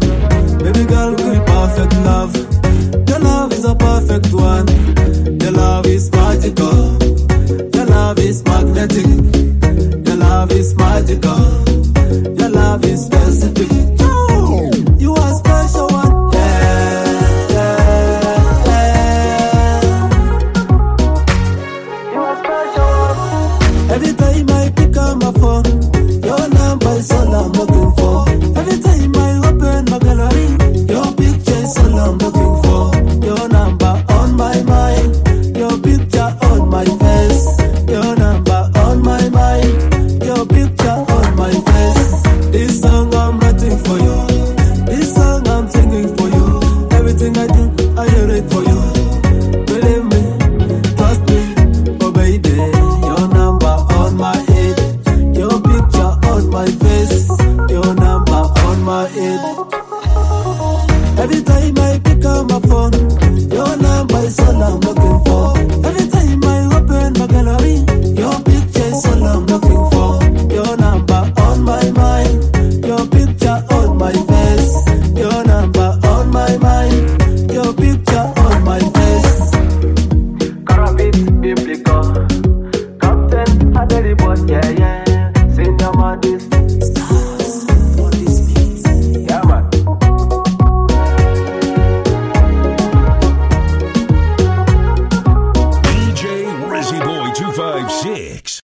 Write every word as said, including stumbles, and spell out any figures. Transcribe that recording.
Baby girl, with perfect love. Your love is a perfect one. Your love is magical. Your love is magnetic. Your love is magical. Your love is specific. You are special one. Yeah, yeah, yeah. You are special one. Every time I pick up my phone, your number is all I'm looking for. Every time I open my gallery, your picture is all I'm looking for. Your number on my mind, your picture on my face. Your number on my mind, your picture on my face. This song I'm writing for you. This song I'm singing for you. Everything I do, I do it for you. Believe me, trust me, oh baby. Your number on my head, your picture on my face. Your number on my head. Every time I pick up my phone, your number is all I'm looking for. Every time I open my gallery, your picture is all I'm looking for. Your number on my mind, your picture on my face. Your number on my mind, your picture on my face. Carabit biblical, Captain Adelibot, yeah, yeah. Senior Madis, stars on this beat. Yeah, man. D J Rizzy Boy two five six.